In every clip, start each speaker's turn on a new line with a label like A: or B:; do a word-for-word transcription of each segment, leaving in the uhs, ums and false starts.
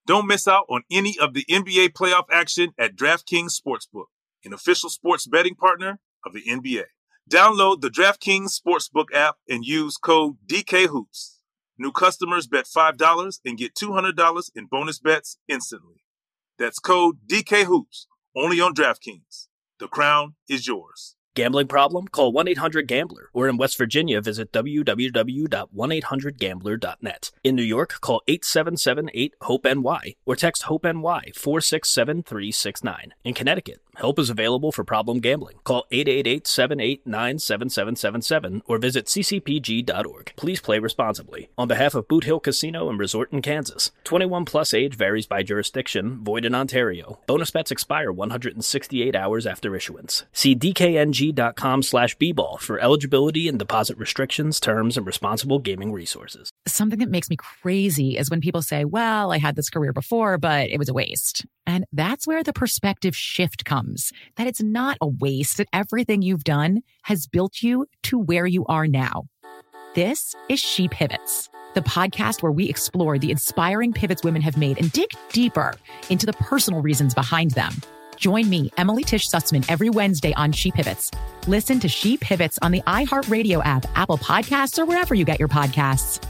A: Don't miss out on any of the N B A playoff action at DraftKings Sportsbook, an official sports betting partner of the N B A. Download the DraftKings Sportsbook app and use code D K Hoops. New customers bet five dollars and get two hundred dollars in bonus bets instantly. That's code D K Hoops, only on DraftKings. The crown is yours.
B: Gambling problem? Call one eight hundred gambler. Or in West Virginia, visit w w w dot one eight hundred gambler dot net. In New York, call eight seven seven eight hope N Y or text HOPE-NY four six seven three six nine. In Connecticut, help is available for problem gambling. Call eight eight eight seven eight nine seven seven seven seven or visit c c p g dot org. Please play responsibly. On behalf of Boot Hill Casino and Resort in Kansas, twenty-one plus age varies by jurisdiction, void in Ontario. Bonus bets expire one hundred sixty-eight hours after issuance. See d k n g dot com slash b ball for eligibility and deposit restrictions, terms, and responsible gaming resources.
C: Something that makes me crazy is when people say, well, I had this career before, but it was a waste. And that's where the perspective shift comes, that it's not a waste, that everything you've done has built you to where you are now. This is She Pivots, the podcast where we explore the inspiring pivots women have made and dig deeper into the personal reasons behind them. Join me, Emily Tish Sussman, every Wednesday on She Pivots. Listen to She Pivots on the iHeartRadio app, Apple Podcasts, or wherever you get your podcasts.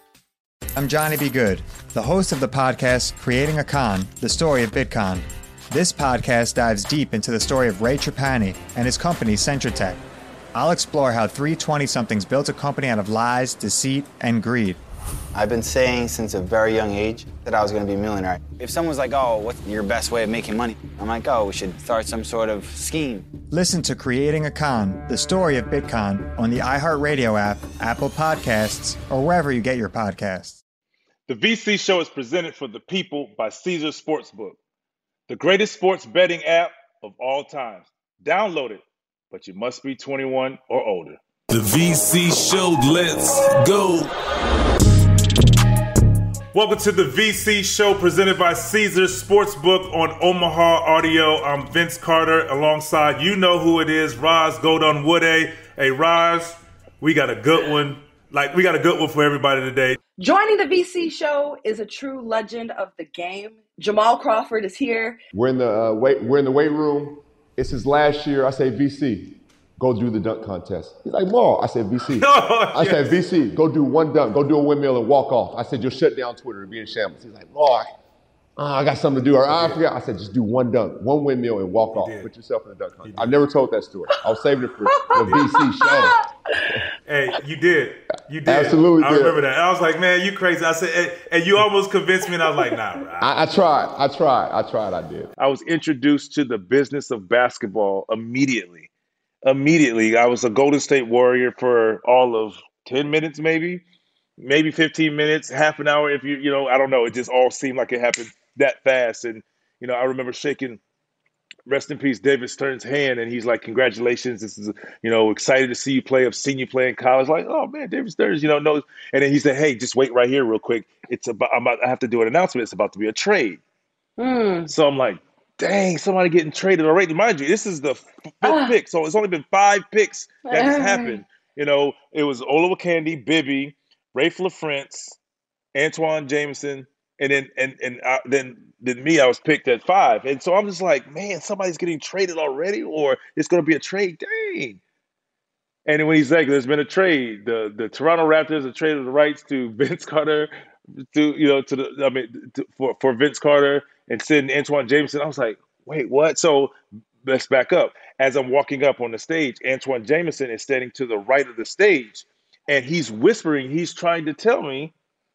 D: I'm Johnny B. Good, the host of the podcast Creating a Con, the story of Bitcoin. This podcast dives deep into the story of Ray Trapani and his company, Centratech. I'll explore how three twenty-somethings built a company out of lies, deceit, and greed.
E: I've been saying since a very young age that I was going to be a millionaire. If someone's like, oh, what's your best way of making money? I'm like, oh, we should start some sort of scheme.
D: Listen to Creating a Con, the story of Bitcoin on the iHeartRadio app, Apple Podcasts, or wherever you get your podcasts.
A: The V C Show is presented for the people by Caesars Sportsbook, the greatest sports betting app of all time. Download it, but you must be twenty-one or older.
F: The V C Show, let's go.
A: Welcome to the V C Show presented by Caesars Sportsbook on Omaha Audio. I'm Vince Carter alongside, you know who it is, Roz Godon Woode. Hey, Roz, we got a good one. Like, we got a good one for everybody today.
G: Joining the V C Show is a true legend of the game. Jamal Crawford is here.
H: We're in the uh, weight. We're in the weight room. It's his last year. I say, V C, go do the dunk contest. He's like, Maul. I said, V C.
A: Oh,
H: I
A: yes.
H: said, V C, go do one dunk. Go do a windmill and walk off. I said, you'll shut down Twitter and be in shambles. He's like, Maul, oh, I got something to do. Or I forgot. I said, just do one dunk, one windmill and walk off. Put yourself in the dunk contest. I've never told that story. I was saving it for the V C show.
A: Hey, you did. You did.
H: Absolutely
A: I
H: did.
A: remember that. I was like, man, you crazy. I said, and, and you almost convinced me, and I was like, nah, bro.
H: I, I tried. I tried. I tried. I did.
A: I was introduced to the business of basketball immediately. Immediately. I was a Golden State Warrior for all of ten minutes, maybe, maybe fifteen minutes, half an hour. If you, you know, I don't know. It just all seemed like it happened that fast. And, you know, I remember shaking, rest in peace, David Stern's hand. And he's like, congratulations. This is, you know, excited to see you play. I've seen you play in college. Like, oh man, David Stern's, you know, knows. And then he said, hey, just wait right here real quick. It's about, I'm about, I have to do an announcement. It's about to be a trade.
G: Mm.
A: So I'm like, dang, somebody getting traded already. Mind you, this is the fifth uh, pick. So it's only been five picks that has happened. You know, it was Olowokandi, Bibby, Rafe LaFrance, Antoine Jameson, and then and and I, then then me, I was picked at five. And so I'm just like, man, somebody's getting traded already, or it's going to be a trade. Dang. And then when he's like, there's been a trade. The the Toronto Raptors have traded the rights to Vince Carter, to you know, to the I mean, to, for for Vince Carter and send Antoine Jameson. I was like, wait, what? So let's back up. As I'm walking up on the stage, Antoine Jameson is standing to the right of the stage, and he's whispering. He's trying to tell me,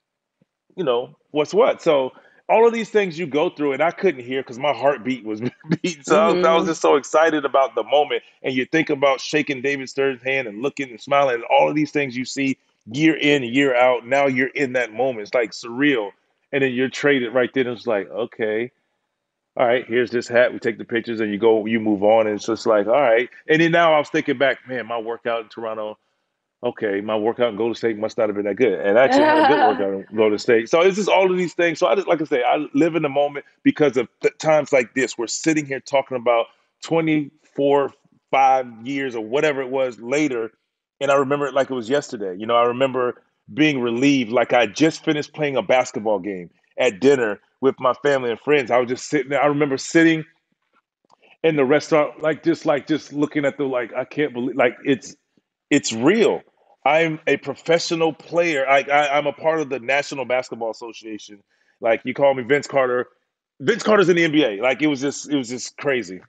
A: you know, what's what. So all of these things you go through, and I couldn't hear because my heartbeat was beating. So mm-hmm. I, was, I was just so excited about the moment. And you think about shaking David Stern's hand and looking and smiling, and all of these things you see year in, year out. Now you're in that moment. It's like surreal. And then you're traded right then. It's like, okay, all right, here's this hat. We take the pictures and you go, you move on. And it's just like, all right. And then now I was thinking back, man, my workout in Toronto, okay, my workout in Golden State must not have been that good. And I actually had a good workout in Golden State. So it's just all of these things. So I just, like I say, I live in the moment because of th- times like this. We're sitting here talking about twenty-four, five years or whatever it was later. And I remember it like it was yesterday. You know, I remember being relieved, like I just finished playing a basketball game at dinner with my family and friends. I was just sitting there. I remember sitting in the restaurant, like just like just looking at the like I can't believe like it's it's real. I'm a professional player. I, I I'm a part of the National Basketball Association. Like you call me Vince Carter. Vince Carter's in the N B A. Like it was just it was just crazy.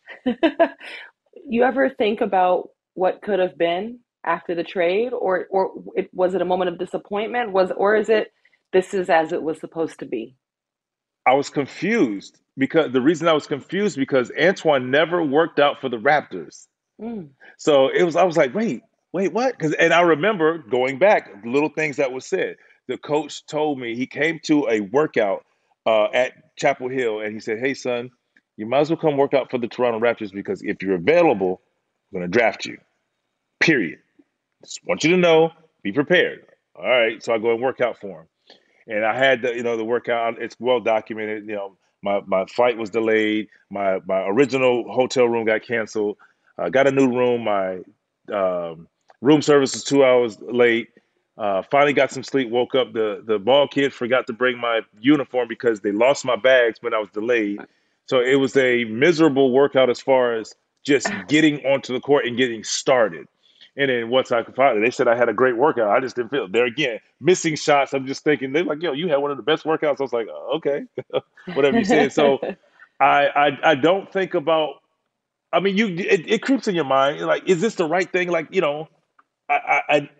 G: You ever think about what could have been after the trade, or or it, was it a moment of disappointment? Was or is it this is as it was supposed to be?
A: I was confused because the reason I was confused because Antoine never worked out for the Raptors.
G: Mm.
A: So it was I was like, wait, wait, what? Because and I remember going back, little things that were said. The coach told me he came to a workout uh, at Chapel Hill and he said, hey son, you might as well come work out for the Toronto Raptors because if you're available, I'm gonna draft you. Period. Just want you to know, be prepared. All right. So I go and work out for him. And I had the, you know, the workout. It's well documented. You know, my, my flight was delayed. My my original hotel room got canceled. I got a new room. My um, room service was two hours late. Uh, finally got some sleep. Woke up. The the ball kid forgot to bring my uniform because they lost my bags when I was delayed. So it was a miserable workout as far as just getting onto the court and getting started. And then once I could find it, they said I had a great workout. I just didn't feel it. There again, missing shots. I'm just thinking, they're like, yo, you had one of the best workouts. I was like, oh, okay, whatever you said. So I, I I don't think about, I mean, you it, it creeps in your mind. You're like, is this the right thing? Like, you know, I, I, I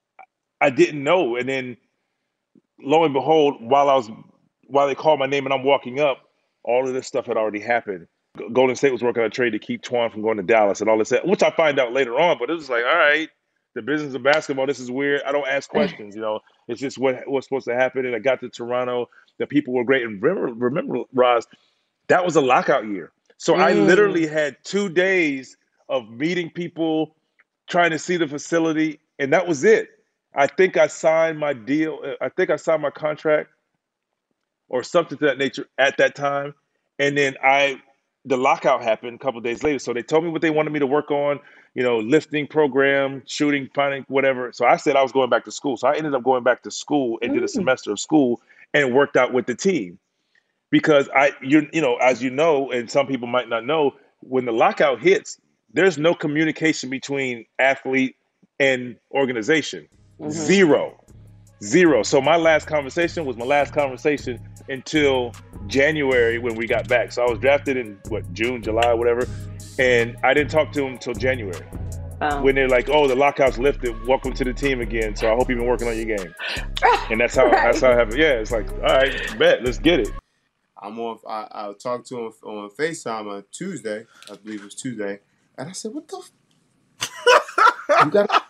A: I didn't know. And then lo and behold, while I was, while they called my name and I'm walking up, all of this stuff had already happened. Golden State was working on a trade to keep Twan from going to Dallas and all this, which I find out later on. But it was like, all right, the business of basketball, this is weird. I don't ask questions, you know. It's just what what's supposed to happen. And I got to Toronto. The people were great. And remember, remember, Roz, that was a lockout year. So mm. I literally had two days of meeting people, trying to see the facility, and that was it. I think I signed my deal. I think I signed my contract or something to that nature at that time. And then I – the lockout happened a couple of days later. So they told me what they wanted me to work on, you know, lifting program, shooting, finding, whatever. So I said I was going back to school. So I ended up going back to school and did a semester of school and worked out with the team. Because I, you, you know, as you know, and some people might not know, when the lockout hits, there's no communication between athlete and organization. Mm-hmm. Zero. Zero. So my last conversation was my last conversation until January when we got back. So I was drafted in what, June, July, whatever. And I didn't talk to him until January. Oh. When they're like, oh, the lockout's lifted. Welcome to the team again. So I hope you've been working on your game. And that's how, right. that's how it happened. Yeah. It's like, all right, bet, let's get it.
I: I'm on, I, I talked to him on FaceTime on Tuesday. I believe it was Tuesday. And I said, what the f-? You got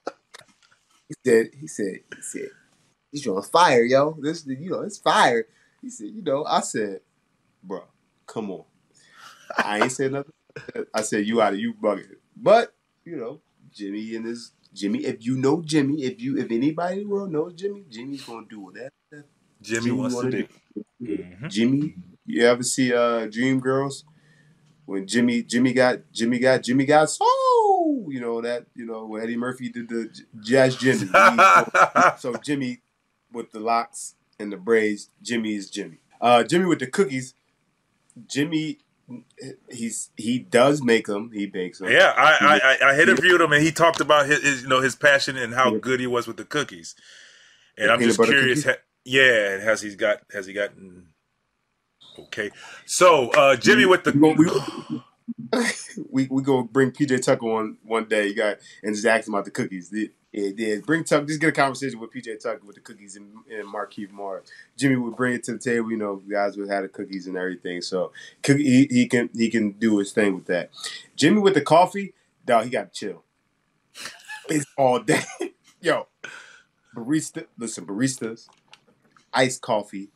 I: He said, he said, he said, he's on fire, yo. This, you know, it's fire. He said, you know, I said, bro, come on. I ain't said nothing. I said, you out of you bugging. But, you know, Jimmy and his, Jimmy, if you know Jimmy, if you, if anybody in the world knows Jimmy, Jimmy's going to do whatever
J: Jimmy, Jimmy wants to do.
I: Mm-hmm. Jimmy, you ever see uh, Dreamgirls? When Jimmy, Jimmy got, Jimmy got, Jimmy got soul. You know that, you know when Eddie Murphy did the Jazz Jimmy. So Jimmy with the locks and the braids, Jimmy is Jimmy. Uh, Jimmy with the cookies, Jimmy, he's he does make them. He bakes them.
J: Yeah, I I, I interviewed him and he talked about his, his you know his passion and how good he was with the cookies. And I'm just curious. Ha, yeah, has he got has he gotten? Okay, so uh, Jimmy with the
I: we we, we, we go bring P J Tucker on one day. You got and just ask him about the cookies. Yeah, yeah, bring Tucker. Just get a conversation with P J Tucker with the cookies and, and Markieff Morris. Jimmy would bring it to the table. You know, guys would have the cookies and everything. So he, he can he can do his thing with that. Jimmy with the coffee, dog, he got to chill. It's all day, yo. Barista, listen, baristas, iced coffee.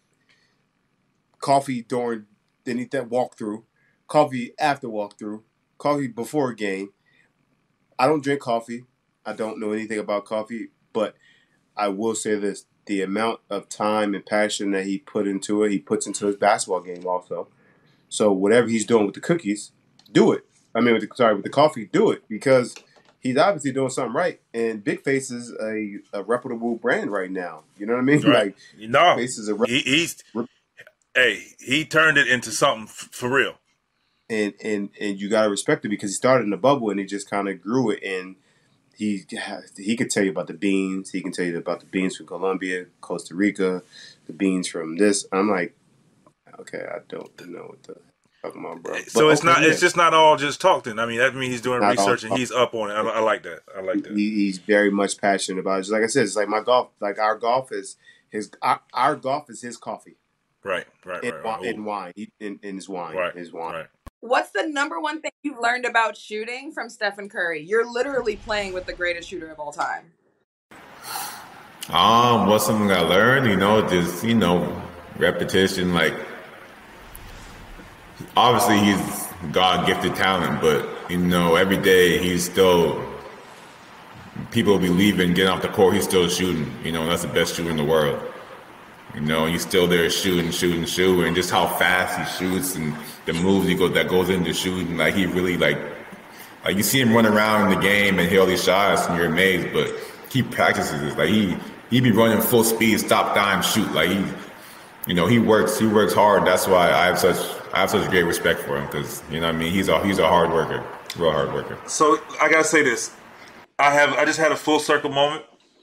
I: Coffee during then that walkthrough, coffee after walkthrough, coffee before a game. I don't drink coffee. I don't know anything about coffee, but I will say this: the amount of time and passion that he put into it, he puts into his basketball game also. So whatever he's doing with the cookies, do it. I mean, with the, sorry, with the coffee, do it because he's obviously doing something right. And Big Face is a, a reputable brand right now. You know what I mean?
J: Right.
I: Like,
J: no,
I: Big Face is a rep-
J: he, he's. hey, he turned it into something f- for real.
I: And and and you gotta respect it because he started in the bubble and he just kind of grew it. And he he could tell you about the beans. He can tell you about the beans from Colombia, Costa Rica, the beans from this. I'm like, okay, I don't know what the talking about, bro.
J: So
I: but,
J: it's
I: okay,
J: not.
I: yeah.
J: It's just not all just talking. I mean, that means he's doing
I: Not
J: research
I: all,
J: and he's up on it. I, I like that. I like that.
I: He, he's very much passionate about it. Just like I said, it's like my golf. Like our golf is his. Our, our golf is his coffee.
J: Right, right,
I: and,
J: right.
I: wi-
J: right.
I: and wine. He, in, in his wine.
J: Right,
I: his wine.
J: right.
K: What's the number one thing you've learned about shooting from Stephen Curry? You're literally playing with the greatest shooter of all time.
L: Um, what's something I learned? You know, just, you know, repetition. Like, obviously he's God-gifted talent, but, you know, every day he's still, people will be leaving, getting off the court, he's still shooting. You know, that's the best shooter in the world. You know, and he's still there shooting, shooting, shooting, and just how fast he shoots and the moves he goes that goes into shooting. Like, he really, like, like you see him run around in the game and hit all these shots, and you're amazed. But he practices it. Like, he he be running full speed, stop, dime, shoot. Like, he, you know, he works. He works hard. That's why I have such I have such great respect for him because, you know what I mean, he's a he's a hard worker, real hard worker.
J: So I gotta say this, I have I just had a full circle moment.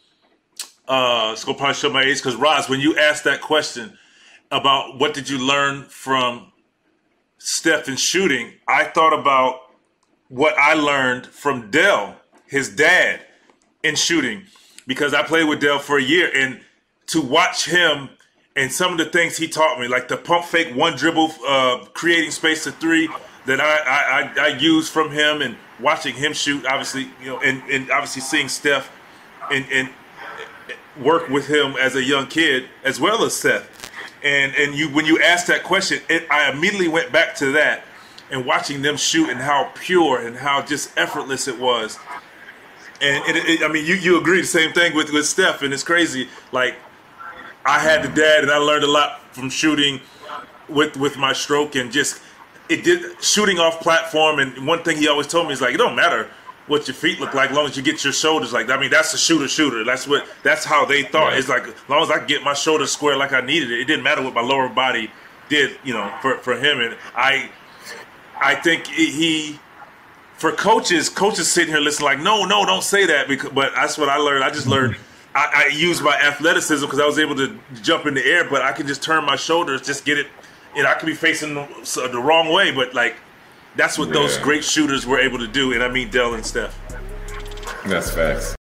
J: Uh, it's gonna probably show my age because Roz, when you asked that question about what did you learn from Steph in shooting, I thought about what I learned from Dell, his dad, in shooting, because I played with Dell for a year, and to watch him and some of the things he taught me, like the pump fake, one dribble, uh, creating space to three, that I, I, I, I used from him, and watching him shoot, obviously, you know, and, and obviously seeing Steph and, and work with him as a young kid, as well as Seth. And and you when you asked that question, it, I immediately went back to that and watching them shoot and how pure and how just effortless it was. And it, it, I mean, you, you agree the same thing with, with Steph, and it's crazy. Like, I had the dad, and I learned a lot from shooting with with my stroke, and just it did shooting off platform. And one thing he always told me is like, it don't matter what your feet look like, as long as you get your shoulders like. I mean, that's a shooter shooter. That's what. That's how they thought. Right. It's like, as long as I could get my shoulders square like I needed it, it didn't matter what my lower body did. You know, for for him, and I, I think he, for coaches, coaches sitting here listening like, no, no, don't say that. Because, but that's what I learned. I just learned. I, I used my athleticism because I was able to jump in the air, but I could just turn my shoulders, just get it. And I could be facing the, the wrong way, but like. That's what yeah. those great shooters were able to do, and I mean Dell and Steph.
L: That's facts.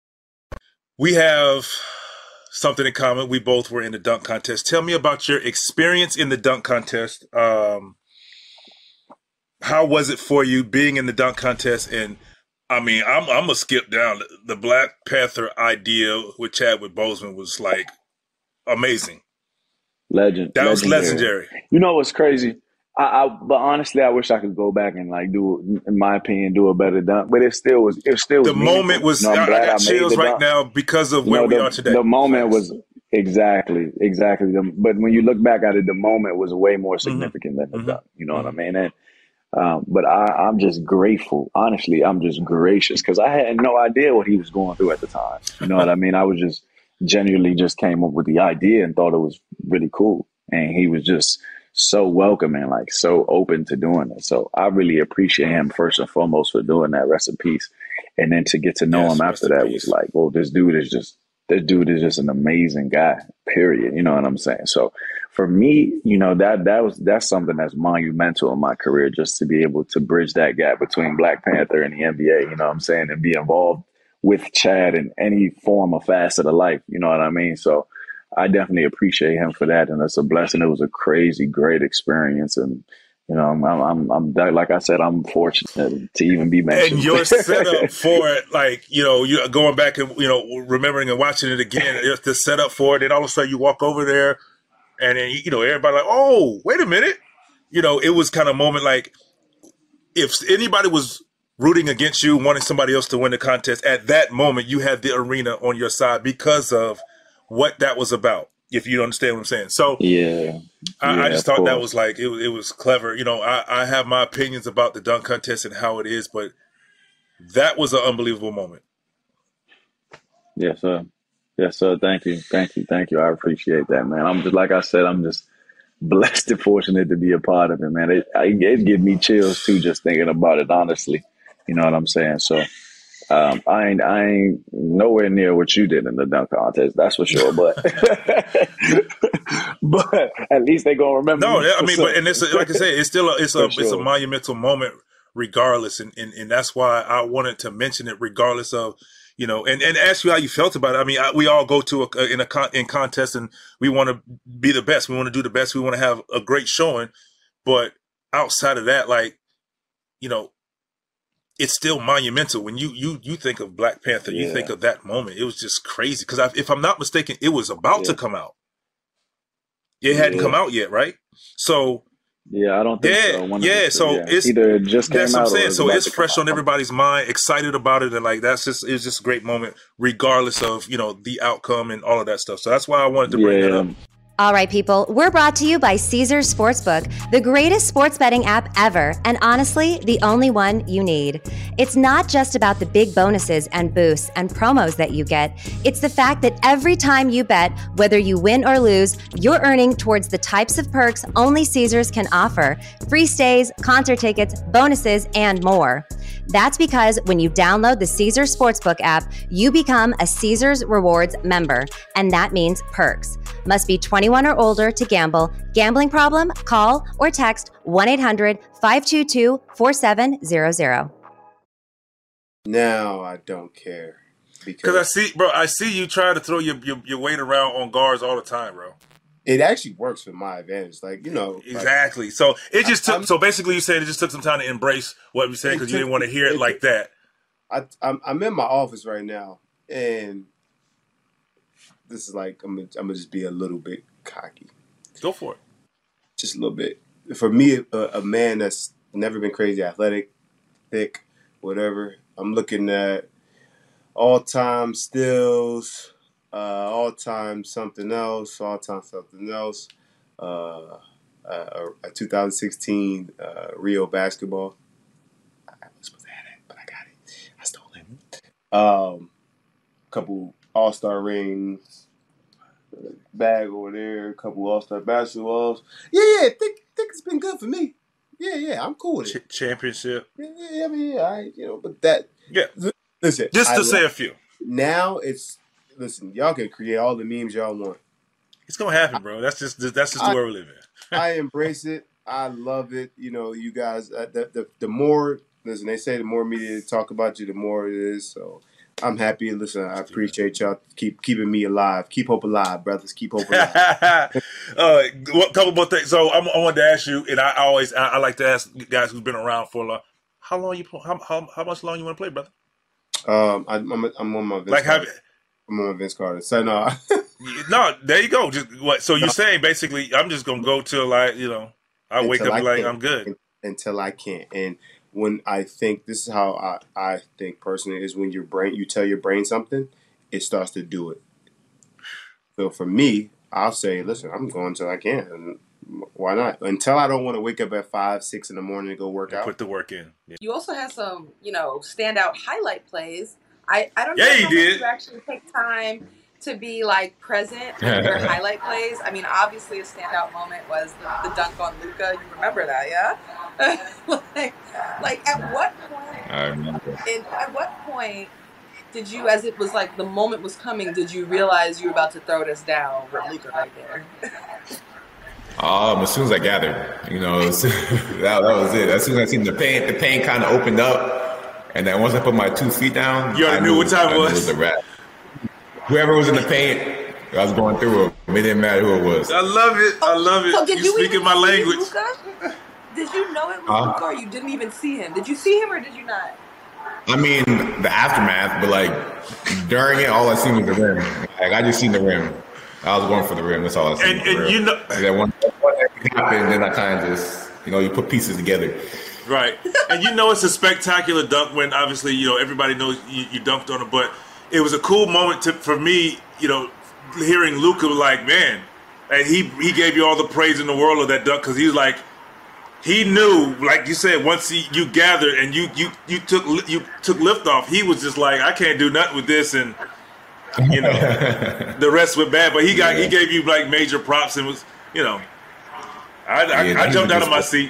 J: We have something in common. We both were in the dunk contest. Tell me about your experience in the dunk contest. Um, how was it for you being in the dunk contest? And I mean, I'm, I'm gonna skip down. The Black Panther idea with Chadwick Boseman was like amazing.
M: Legend.
J: That
M: legendary.
J: was legendary.
M: You know what's crazy? I, I, but honestly, I wish I could go back and like do, in my opinion, do a better dunk. But it still was. It still was
J: the moment was. You know, I got chills right dunk. now because of where you know,
M: the,
J: we are today.
M: The moment was exactly, exactly. The, but when you look back at it, the moment was way more significant mm-hmm. than the mm-hmm. dunk. You know mm-hmm. what I mean? And um, but I, I'm just grateful. Honestly, I'm just gracious because I had no idea what he was going through at the time. You know what I mean? I was just genuinely just came up with the idea and thought it was really cool, and he was just so welcoming, like so open to doing it. So I really appreciate him first and foremost for doing that. Rest in peace. And then to get to know yes, him after that was like, well, this dude is just, this dude is just an amazing guy, period. You know what I'm saying? So for me, you know, that, that was, that's something that's monumental in my career, just to be able to bridge that gap between Black Panther and the N B A, you know what I'm saying? And be involved with Chad in any form or facet of life. You know what I mean? So I definitely appreciate him for that, and it's a blessing. It was a crazy, great experience, and you know, I'm, I'm, I'm like I said, I'm fortunate to even be mentioned.
J: And your setup for it, like you know, you going back and you know, remembering and watching it again, the setup for it, and all of a sudden you walk over there, and then you know, everybody like, oh, wait a minute, you know, it was kind of a moment like if anybody was rooting against you, wanting somebody else to win the contest, at that moment you had the arena on your side because of what that was about, if you understand what I'm saying. So
M: yeah,
J: I,
M: yeah
J: I just thought
M: course.
J: that was like, it, it was clever. You know, I, I have my opinions about the dunk contest and how it is, but that was an unbelievable moment.
M: Yes, sir. Yes, sir. Thank you. Thank you. Thank you. I appreciate that, man. I'm just, like I said, I'm just, blessed and fortunate to be a part of it, man. It, it gives me chills too, just thinking about it, honestly. You know what I'm saying? So um, I ain't I ain't nowhere near what you did in the dunk contest, that's for sure. But but at least they gonna remember.
J: No,
M: me
J: I mean,
M: some.
J: but and it's like I said, it's still a, it's a
M: For
J: it's a
M: sure.
J: monumental moment, regardless, and, and and that's why I wanted to mention it, regardless of, you know, and, and ask you how you felt about it. I mean, I, we all go to a in a con, in contest, and we want to be the best. We want to do the best. We want to have a great showing, but outside of that, like, you know, it's still monumental. When you you you think of Black Panther, you
M: Yeah.
J: think of that moment. It was just crazy because if I'm not mistaken, it was about
M: Yeah.
J: to come out. It hadn't
M: Yeah.
J: come out yet, right? So
M: Yeah, I don't think
J: yeah,
M: so. One of
J: yeah.
M: the-
J: So
M: yeah.
J: it's
M: either it just came
J: that's what
M: out
J: I'm
M: or
J: saying.
M: it's
J: So
M: about
J: it's
M: to come
J: fresh
M: out.
J: on everybody's mind, excited about it, and like that's just it's just a great moment, regardless of, you know, the outcome and all of that stuff. So that's why I wanted to bring that
M: Yeah.
J: up.
N: All right, people, we're brought to you by Caesars Sportsbook, the greatest sports betting app ever, and honestly, the only one you need. It's not just about the big bonuses and boosts and promos that you get. It's the fact that every time you bet, whether you win or lose, you're earning towards the types of perks only Caesars can offer: free stays, concert tickets, bonuses, and more. That's because when you download the Caesars Sportsbook app, you become a Caesars Rewards member, and that means perks. Must be twenty-one or older to gamble. Gambling problem? Call or text one eight hundred five two two four seven zero zero.
I: Now I don't care.
J: Because I see, bro, I see you trying to throw your, your your weight around on guards all the time, bro.
I: It actually works for my advantage. Like, you know. Like,
J: Exactly. So it just took.
I: I'm-
J: so basically, you said it just took some time to embrace what we said
I: It
J: because you
I: took-
J: didn't want to hear it
I: it-
J: like that.
I: I, I'm, I'm in my office right now, and this is like, I'm gonna, I'm gonna just be a little bit cocky.
J: Go for it.
I: Just a little bit. For me, a, a man that's never been crazy athletic, thick, whatever, I'm looking at all-time stills, uh, all-time something else, all-time something else, uh, uh, a two thousand sixteen uh, Rio basketball. I was supposed to have that, but I got it. I stole it. Um, couple All-Star rings, bag over there, a couple All-Star basketballs. Yeah, yeah, think think it's been good for me. Yeah, yeah, I'm cool with it.
J: Ch- championship.
I: Yeah, yeah, I mean, yeah, I, you know, but that.
J: Yeah.
I: Listen,
J: Just to
I: I
J: say
I: li-
J: a few.
I: Now it's listen. Y'all can create all the memes y'all want.
J: It's gonna happen, bro. That's just that's just the
I: I-
J: world we live in.
I: I embrace it. I love it. You know, you guys. Uh, the, the the more listen, they say the more media talk about you, the more it is. So I'm happy. Listen, I appreciate y'all. Keep keeping me alive. Keep hope alive, brothers. Keep hope alive.
J: uh, what couple more things. So I'm, I wanted to ask you, and I always I, I like to ask guys who's been around for a long. How long you how how, how much long you want to play, brother?
I: um, I, I'm I'm on my Vince
J: Like have
I: Carter. I'm on my Vince Carter. So no,
J: no. There you go. Just what? So you're saying basically, I'm just gonna go till like you know, I wake
I: Until
J: up and be like
I: can't.
J: I'm good.
I: Until I can't. And when I think this is how I, I think personally is when your brain you tell your brain something, it starts to do it. So for me, I'll say, listen, I'm going until I can. And why not? Until I don't want to wake up at five, six in the morning to go work out.
J: Put the work in. Yeah.
K: You also had some, you know, standout highlight plays. I, I don't know
J: Yeah,
K: how
J: you
K: much
J: did.
K: you actually take time to be like present in your highlight plays. I mean, obviously a standout moment was the, the dunk on Luka. You remember that, yeah? like, like at what point?
L: I remember.
K: And at what point did you, as it was like the moment was coming, did you realize you were about to throw this down with Luka right there?
L: Um, as soon as I gathered, you know, that, that was it. As soon as I seen the paint, the paint kind of opened up, and then once I put my two feet down,
J: You already
L: I
J: knew what time it
L: I knew
J: was.
L: It was a wrap. Whoever was in the paint, I was going through it. It didn't matter who it was.
J: I love it. I love it.
K: So did
J: you
K: you
J: speaking
K: even
J: my
K: see
J: language.
K: Luka? Did you know it was
L: Huh?
K: Luka, or you didn't even see him? Did you see him or did you not?
L: I mean, the aftermath, but like during it, all I seen was the rim. Like I just seen the rim. I was going for the rim. That's all I seen.
J: And-
L: for
J: and
L: real.
J: you know-
L: Like that one, one thing happened, then I kind of just, you know, you put pieces together.
J: Right. And you know it's a spectacular dunk when obviously, you know, everybody knows you, you dunked on it, but it was a cool moment to, for me, you know, hearing Luka like, man, and he he gave you all the praise in the world of that dunk because he's like, he knew, like you said, once he, you gathered and you you you took you took lift off, he was just like, I can't do nothing with this, and you know, the rest went bad. But he got he gave you like major props and was, you know, I, I,
L: Yeah,
J: I jumped out of my seat.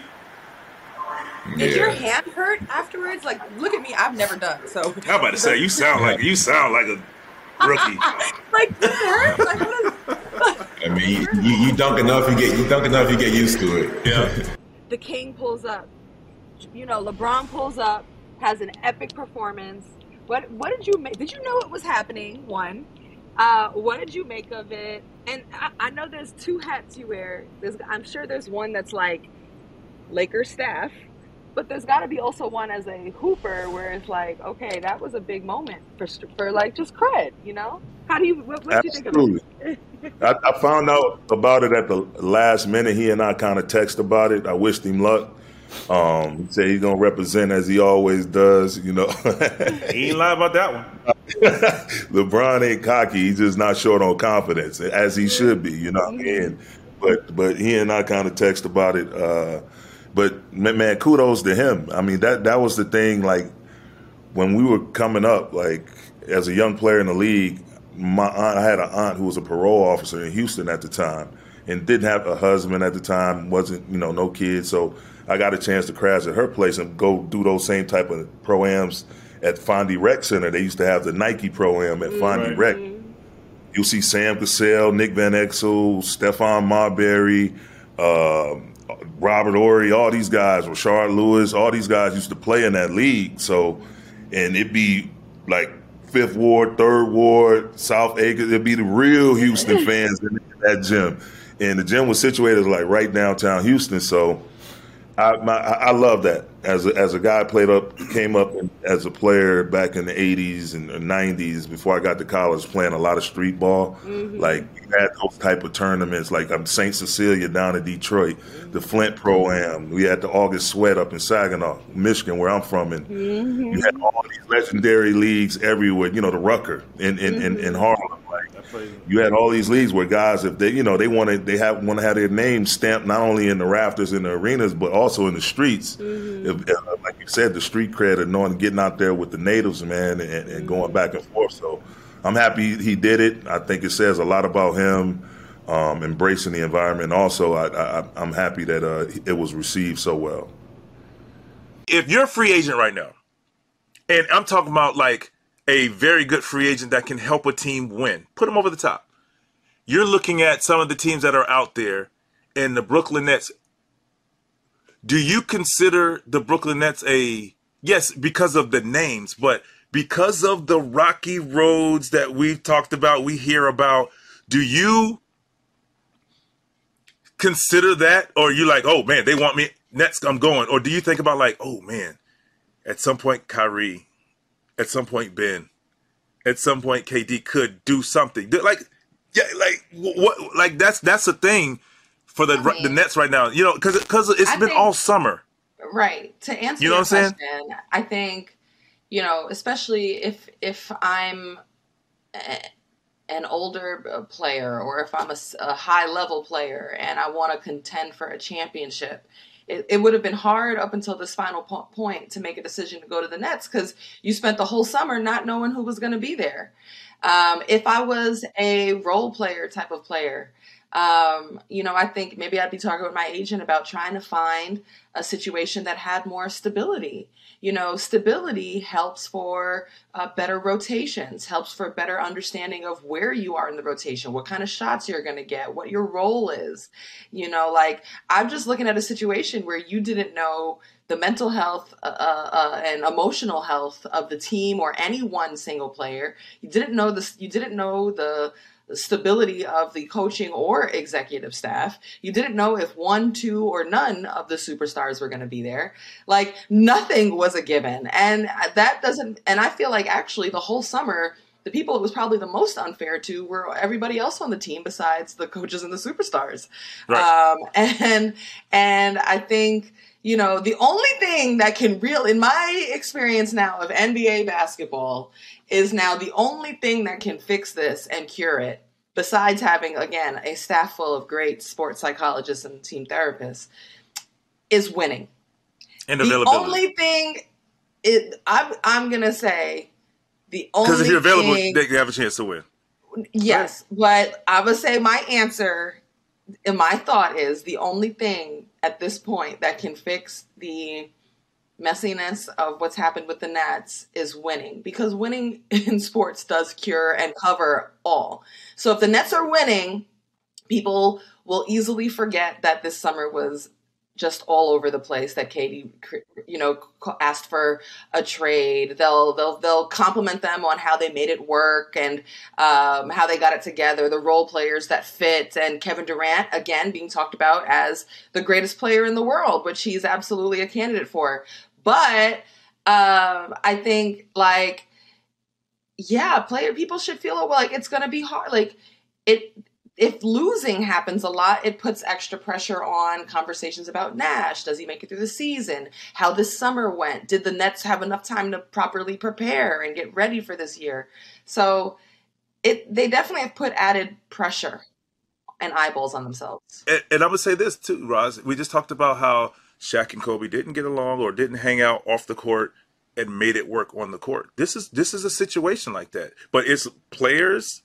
K: Did
L: Yeah.
K: your hand hurt afterwards? Like, look at me. I've never done so.
J: I'm about to say you sound like you sound like a rookie.
K: Like, did it hurt? Like, what is?
L: I mean, you, you, you dunk enough, you get you dunk enough, you get used to it.
J: Yeah.
G: The King pulls up. You know, LeBron pulls up, has an epic performance. What what did you make? Did you know it was happening? One. Uh, what did you make of it? And I, I know there's two hats you wear. There's, I'm sure there's one that's like Lakers staff, but there's got to be also one as a hooper where it's like, okay, that was a big moment for for like just cred, you know? How do you what, what do you think of it?
O: I, I found out about it at the last minute. He and I kind of texted about it. I wished him luck. Um, he said he's gonna represent as he always does. You know,
J: he ain't lie about that one.
O: LeBron ain't cocky. He's just not short on confidence, as he should be. You know what I mean? But but he and I kind of texted about it. Uh, but man, kudos to him. I mean that that was the thing. Like when we were coming up, like as a young player in the league. My aunt, I had an aunt who was a parole officer in Houston at the time and didn't have a husband at the time, wasn't, you know, no kids. So I got a chance to crash at her place and go do those same type of pro-ams at Fondy Rec Center. They used to have the Nike pro-am at Fondy
J: Right.
O: Rec. You'll see Sam Cassell, Nick Van Exel, Stephon Marbury, uh, Robert Ory, all these guys, Rashard Lewis, all these guys used to play in that league. So, and it'd be like Fifth Ward, Third Ward, South Acres. It'd be the real Houston fans in that gym, and the gym was situated like right downtown Houston. So, I my, I love that. As a, as a guy played up, came up in, as a player back in the eighties and the nineties. Before I got to college, playing a lot of street ball.
P: Mhm.
O: Like you had those type of tournaments. Like I'm Saint Cecilia down in Detroit, the Flint Pro-Am. We had the August Sweat up in Saginaw, Michigan, where I'm from, and you had all these legendary leagues everywhere. You know, the Rucker in in, in, in Harlem. Like you had all these leagues where guys, if they, you know, they want to, they have want to have their name stamped not only in the rafters in the arenas, but also in the streets. If, uh, like you said, the street cred and knowing, getting out there with the natives, man, and, and going back and forth. So I'm happy he did it. I think it says a lot about him um, embracing the environment. Also, I, I, I'm happy that uh, it was received so well.
J: If you're a free agent right now, and I'm talking about like a very good free agent that can help a team win, put them over the top. You're looking at some of the teams that are out there, and the Brooklyn Nets. Do you consider the Brooklyn Nets a, yes, because of the names, but because of the rocky roads that we've talked about, we hear about, do you consider that? Or are you like, oh man, they want me, Nets, I'm going. Or do you think about like, oh man, at some point Kyrie, at some point Ben, at some point K D could do something. Like, yeah, like what, like that's, that's the thing. For the
K: I mean,
J: the Nets right now, you know, because because it's
K: I
J: been
K: think-
J: all summer.
K: Right. To answer
J: You know
K: your
J: what I'm saying?
K: question, I think, you know, especially if if I'm a, an older player or if I'm a, s- a high level player and I want to contend for a championship, it, it would have been hard up until this final po- point to make a decision to go to the Nets because you spent the whole summer not knowing who was going to be there. Um, if I was a role player type of player, um, you know, I think maybe I'd be talking with my agent about trying to find a situation that had more stability. You know, stability helps for uh, better rotations, helps for better understanding of where you are in the rotation, what kind of shots you're going to get, what your role is. You know, like I'm just looking at a situation where you didn't know the mental health uh, uh, and emotional health of the team or any one single player. You didn't know this. You didn't know the stability of the coaching or executive staff. You didn't know if one, two, or none of the superstars were going to be there. Like nothing was a given. And that doesn't, and I feel like actually the whole summer, the people it was probably the most unfair to were everybody else on the team besides the coaches and the superstars.
J: Right.
K: Um, and, and I think, you know, the only thing that can real, in my experience now of N B A basketball, is now the only thing that can fix this and cure it, besides having, again, a staff full of great sports psychologists and team therapists, is winning.
J: And
K: The
J: availability.
K: only thing, it, I'm, I'm going to say, the only
J: Because if you're available,
K: thing,
J: they have a chance to win.
K: yes, but I would say my answer and my thought is the only thing at this point that can fix the messiness of what's happened with the Nets is winning, because winning in sports does cure and cover all. So if the Nets are winning, people will easily forget that this summer was just all over the place, that Katie, you know, asked for a trade. They'll they'll they'll compliment them on how they made it work and um, how they got it together, the role players that fit, and Kevin Durant, again, being talked about as the greatest player in the world, which he's absolutely a candidate for. But um, I think, like, yeah, player people should feel like it's going to be hard. Like, it. If losing happens a lot, it puts extra pressure on conversations about Nash. Does he make it through the season? How this summer went? Did the Nets have enough time to properly prepare and get ready for this year? So it they definitely have put added pressure and eyeballs on themselves.
J: And, and I'm going to say this too, Roz. We just talked about how Shaq and Kobe didn't get along or didn't hang out off the court and made it work on the court. This is this is a situation like that. But it's players,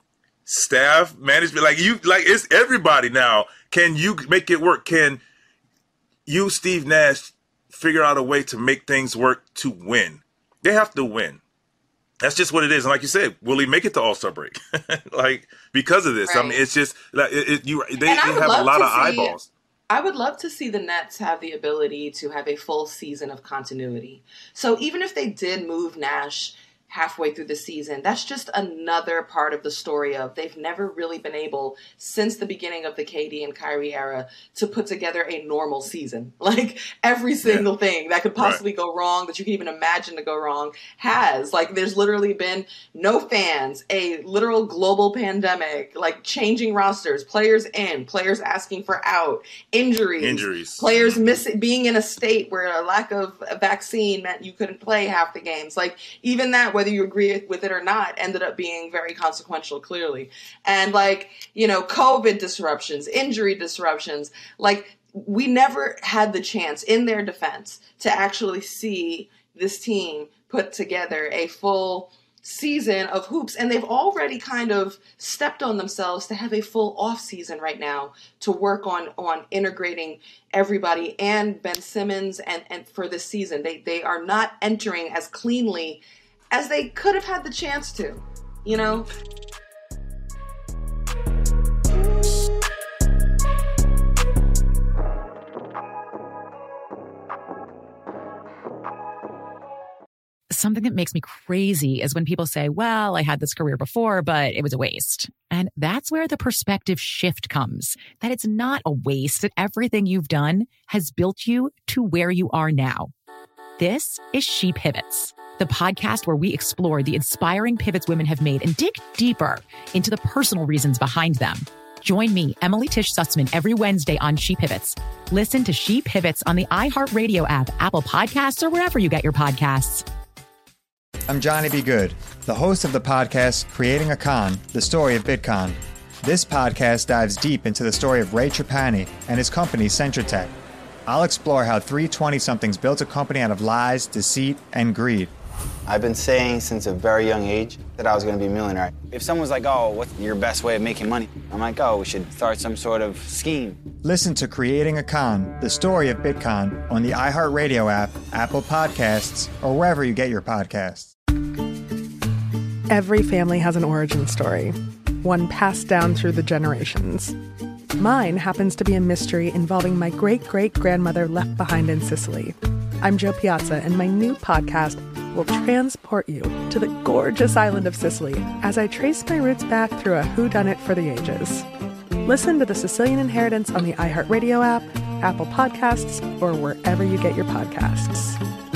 J: staff, management, like you, like it's everybody now. Can you make it work? Can you, Steve Nash, figure out a way to make things work to win? They have to win. That's just what it is. And like you said, will he make it to All-Star break? Like, because of this, right. I mean, it's just like it, it, you. They, they have a lot of see, eyeballs.
K: I would love to see the Nets have the ability to have a full season of continuity. So even if they did move Nash halfway through the season, that's just another part of the story of they've never really been able, since the beginning of the K D and Kyrie era, to put together a normal season. Like, every single yeah. thing that could possibly right. go wrong, that you can even imagine to go wrong, has. Like, there's literally been no fans, a literal global pandemic, like changing rosters, players in, players asking for out, injuries,
J: injuries,
K: players missing, being in a state where a lack of a vaccine meant you couldn't play half the games. Like, even that, whether you agree with it or not, ended up being very consequential, clearly. And, like, you know, COVID disruptions, injury disruptions, like, we never had the chance, in their defense, to actually see this team put together a full season of hoops. And they've already kind of stepped on themselves to have a full off season right now to work on on integrating everybody and Ben Simmons and, and for this season. They they are not entering as cleanly as they could have had the chance to, you know?
C: Something that makes me crazy is when people say, well, I had this career before, but it was a waste. And that's where the perspective shift comes, that it's not a waste, that everything you've done has built you to where you are now. This is She Pivots, the podcast where we explore the inspiring pivots women have made and dig deeper into the personal reasons behind them. Join me, Emily Tish Sussman, every Wednesday on She Pivots. Listen to She Pivots on the iHeartRadio app, Apple Podcasts, or wherever you get your podcasts.
D: I'm Johnny B. Good, the host of the podcast Creating a Con, the story of Bitcoin. This podcast dives deep into the story of Ray Trapani and his company, Centratech. I'll explore how three twenty-somethings built a company out of lies, deceit, and greed.
E: I've been saying since a very young age that I was going to be a millionaire. If someone's like, oh, what's your best way of making money? I'm like, oh, we should start some sort of scheme.
D: Listen to Creating a Con, the story of Bitcoin, on the iHeartRadio app, Apple Podcasts, or wherever you get your podcasts.
P: Every family has an origin story, one passed down through the generations. Mine happens to be a mystery involving my great-great-grandmother left behind in Sicily. I'm Jo Piazza, and my new podcast will transport you to the gorgeous island of Sicily as I trace my roots back through a whodunit for the ages. Listen to The Sicilian Inheritance on the iHeartRadio app, Apple Podcasts, or wherever you get your podcasts.